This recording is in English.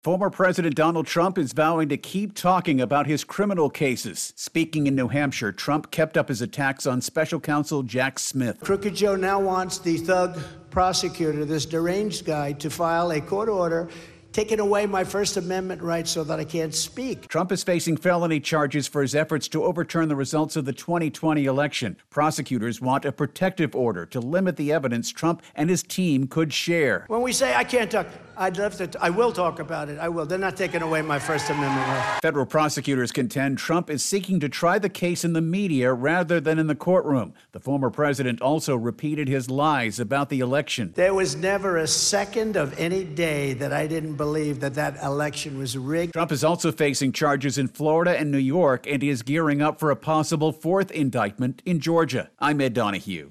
Former President Donald Trump is vowing to keep talking about his criminal cases. Speaking in New Hampshire, Trump kept up his attacks on special counsel Jack Smith. Crooked Joe now wants the thug prosecutor, this deranged guy, to file a court order taking away my First Amendment rights so that I can't speak. Trump is facing felony charges for his efforts to overturn the results of the 2020 election. Prosecutors want a protective order to limit the evidence Trump and his team could share. When we say I can't talk, I will talk about it. I will. They're not taking away my First Amendment rights. Federal prosecutors contend Trump is seeking to try the case in the media rather than in the courtroom. The former president also repeated his lies about the election. There was never a second of any day that I didn't believe that election was rigged. Trump is also facing charges in Florida and New York, and he is gearing up for a possible fourth indictment in Georgia. I'm Ed Donahue.